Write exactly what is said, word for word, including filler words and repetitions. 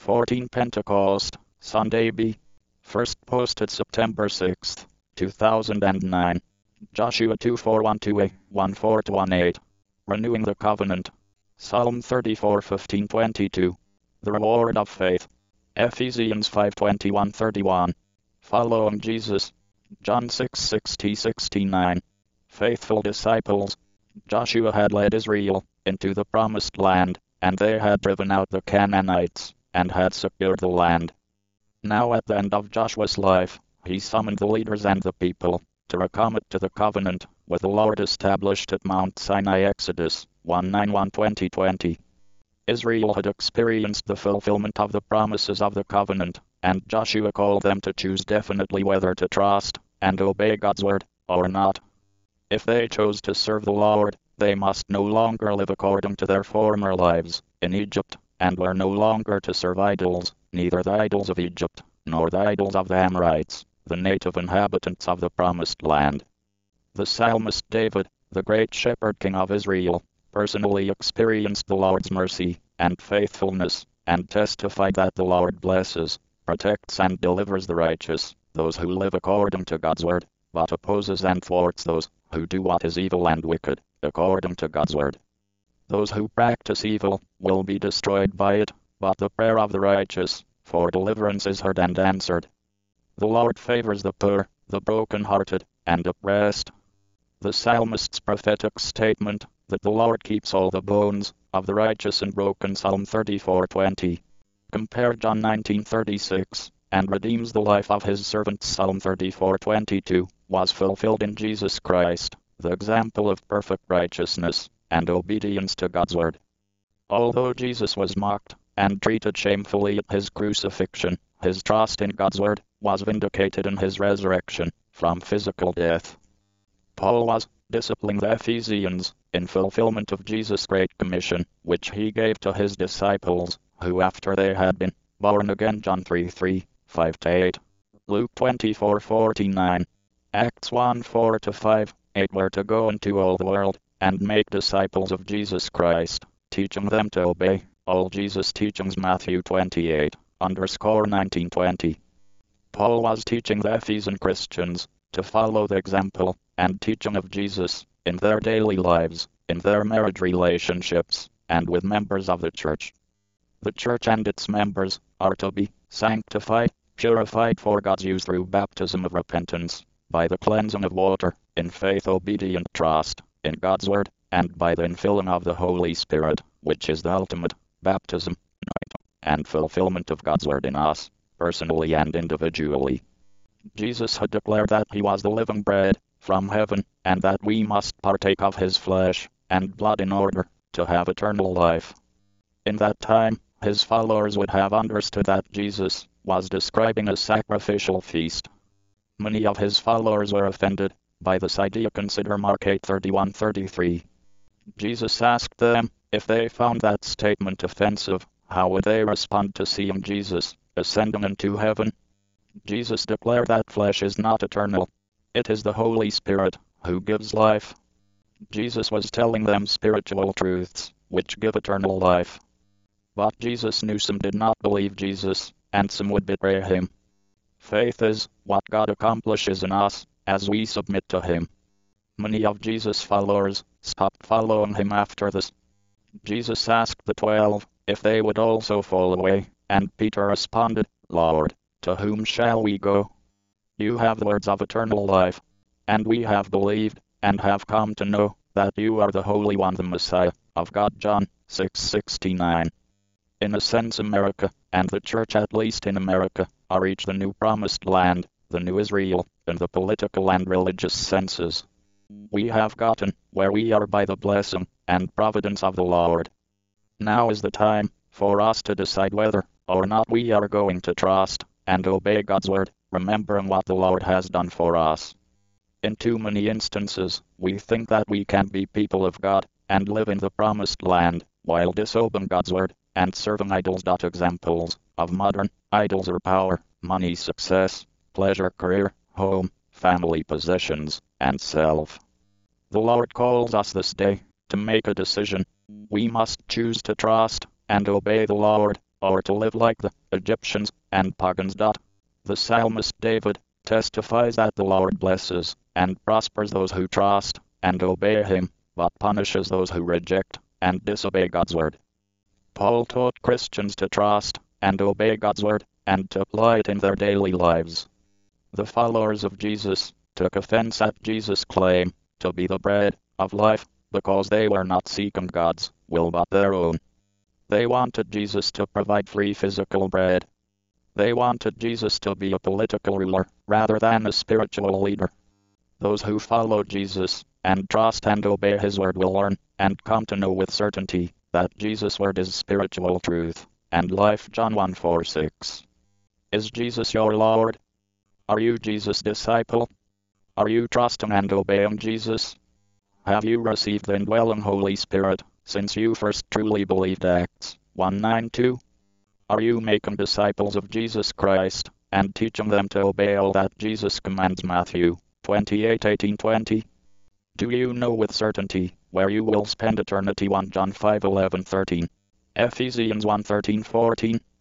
fourteen Pentecost, Sunday B. First posted September sixth, two thousand nine. Joshua two four one two a, one four to one eight. Renewing the Covenant. Psalm thirty-four fifteen twenty-two. The Reward of Faith. Ephesians five twenty-one thirty-one. Following Jesus. John six sixty sixty-nine. Faithful disciples. Joshua had led Israel into the promised land, and they had driven out the Canaanites, and had secured the land. Now at the end of Joshua's life, he summoned the leaders and the people to recommit to the covenant with the Lord established at Mount Sinai. Exodus one nine one twenty twenty. Israel had experienced the fulfillment of the promises of the covenant, and Joshua called them to choose definitely whether to trust and obey God's word or not. If they chose to serve the Lord, they must no longer live according to their former lives in Egypt, and were no longer to serve idols, neither the idols of Egypt, nor the idols of the Amorites, the native inhabitants of the promised land. The psalmist David, the great shepherd king of Israel, personally experienced the Lord's mercy and faithfulness, and testified that the Lord blesses, protects and delivers the righteous, those who live according to God's word, but opposes and thwarts those who do what is evil and wicked, according to God's word. Those who practice evil will be destroyed by it, but the prayer of the righteous for deliverance is heard and answered. The Lord favors the poor, the broken-hearted, and oppressed. The psalmist's prophetic statement that the Lord keeps all the bones of the righteous and broken, Psalm thirty-four twenty. Compare John nineteen thirty-six, and redeems the life of his servants, Psalm thirty-four twenty-two, was fulfilled in Jesus Christ, the example of perfect righteousness and obedience to God's word. Although Jesus was mocked and treated shamefully at his crucifixion, his trust in God's word was vindicated in his resurrection from physical death. Paul was disciplining the Ephesians in fulfillment of Jesus' great commission, which he gave to his disciples, who after they had been born again, John three three, five to eight, Luke twenty-four forty-nine, Acts one four to five, eight were to go into all the world and make disciples of Jesus Christ, teaching them to obey all Jesus' teachings, Matthew twenty-eight, underscore nineteen twenty. Paul was teaching the Ephesian Christians to follow the example and teaching of Jesus in their daily lives, in their marriage relationships, and with members of the church. The church and its members are to be sanctified, purified for God's use through baptism of repentance, by the cleansing of water, in faith, obedient trust in God's word, and by the infilling of the Holy Spirit, which is the ultimate baptism and fulfillment of God's word in us, personally and individually. Jesus had declared that he was the living bread from heaven, and that we must partake of his flesh and blood in order to have eternal life. In that time, his followers would have understood that Jesus was describing a sacrificial feast. Many of his followers were offended by this idea. Consider Mark eight thirty-one thirty-three. Jesus asked them if they found that statement offensive, how would they respond to seeing Jesus ascending into heaven? Jesus declared that flesh is not eternal. It is the Holy Spirit who gives life. Jesus was telling them spiritual truths which give eternal life. But Jesus knew some did not believe Jesus, and some would betray him. Faith is what God accomplishes in us as we submit to him. Many of Jesus' followers stopped following him after this. Jesus asked the twelve if they would also fall away, and Peter responded, "Lord, to whom shall we go? You have the words of eternal life, and we have believed, and have come to know, that you are the Holy One, the Messiah of God." John six sixty-nine. In a sense, America, and the church at least in America, are each the new promised land, the new Israel, in the political and religious senses. We have gotten where we are by the blessing and providence of the Lord. Now is the time for us to decide whether or not we are going to trust and obey God's word, remembering what the Lord has done for us. In too many instances, we think that we can be people of God and live in the promised land while disobeying God's word and serving idols. Examples of modern idols are power, money, success, pleasure, career, home, family, possessions, and self. The Lord calls us this day to make a decision. We must choose to trust and obey the Lord, or to live like the Egyptians and pagans. The psalmist David testifies that the Lord blesses and prospers those who trust and obey him, but punishes those who reject and disobey God's word. Paul taught Christians to trust and obey God's word and to apply it in their daily lives. The followers of Jesus took offense at Jesus' claim to be the bread of life because they were not seeking God's will but their own. They wanted Jesus to provide free physical bread. They wanted Jesus to be a political ruler rather than a spiritual leader. Those who follow Jesus and trust and obey his word will learn and come to know with certainty that Jesus' word is spiritual truth and life. John one four six. Is Jesus your Lord? Are you Jesus' disciple? Are you trusting and obeying Jesus? Have you received the indwelling Holy Spirit since you first truly believed? Acts one nine two. Are you making disciples of Jesus Christ and teaching them to obey all that Jesus commands? Matthew twenty-eight eighteen twenty. Do you know with certainty where you will spend eternity? First John five eleven thirteen. Ephesians one thirteen fourteen.